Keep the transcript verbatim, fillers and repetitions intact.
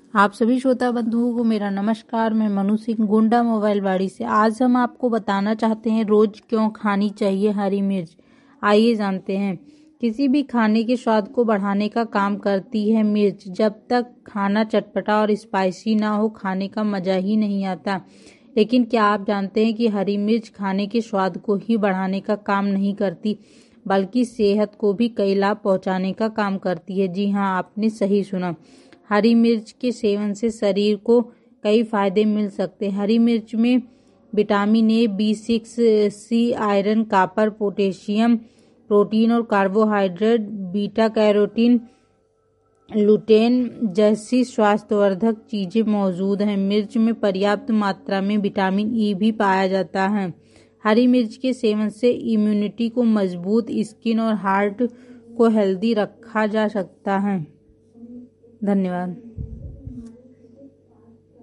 आप सभी श्रोता बंधुओं को मेरा नमस्कार। मैं मनु सिंह गोंडा मोबाइल वाड़ी से। आज हम आपको बताना चाहते हैं रोज क्यों खानी चाहिए हरी मिर्च। आइए जानते हैं। किसी भी खाने के स्वाद को बढ़ाने का काम करती है मिर्च। जब तक खाना चटपटा और स्पाइसी ना हो खाने का मजा ही नहीं आता। लेकिन क्या आप जानते हैं कि हरी मिर्च खाने के स्वाद को ही बढ़ाने का काम नहीं करती बल्कि सेहत को भी कई लाभ पहुंचाने का काम करती है। जी हाँ, आपने सही सुना। हरी मिर्च के सेवन से शरीर को कई फायदे मिल सकते हैं। हरी मिर्च में vitamin A, B six, C, iron, copper, potassium, protein और कार्बोहाइड्रेट, बीटा कैरोटीन, लुटेन जैसी स्वास्थ्यवर्धक चीजें मौजूद हैं। मिर्च में पर्याप्त मात्रा में विटामिन ई भी पाया जाता है। हरी मिर्च के सेवन से इम्यूनिटी को मजबूत, स्किन और हार्ट को हेल्दी रखा जा सकता है। धन्यवाद।